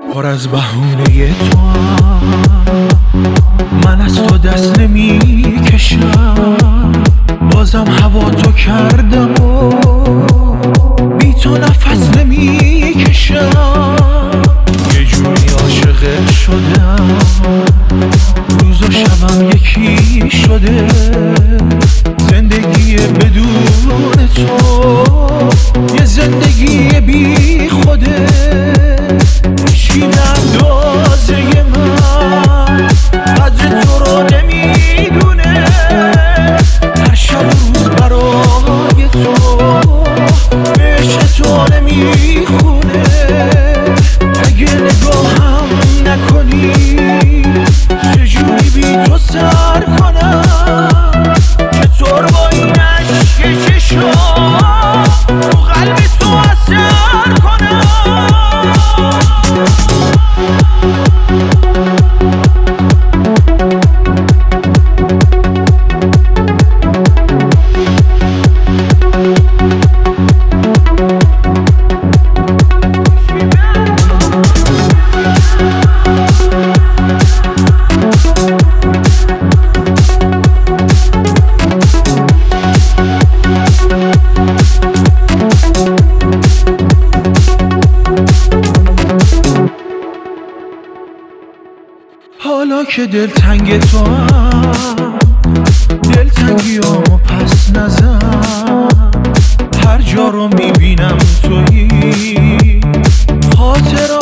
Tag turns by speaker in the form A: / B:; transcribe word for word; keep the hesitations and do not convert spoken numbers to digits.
A: پر از بهونه تو من از تو دست نمی کشم، بازم هوا تو کردم و بی تو نفس نمی کشم. یه جوری عاشقت شدم، روز و شبم یکی شده، زندگی بدون تو یه زندگی بی خوده. هیچی نندازه من قدر تو رو نمیدونه، هر شب روز برای تو عشق تو نمیخونه. اگه نگاهم نکنی چجوری بی تو سر کنم، چطور با این عشق چشام تو قلب تو اثر کنم. حالا که دلتنگ تو هم دلتنگیامو پس نزن، هر جا رو میبینم تویی، خاطرات